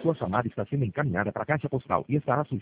Sua chamada está sendo encaminhada para a caixa postal e estará sujeita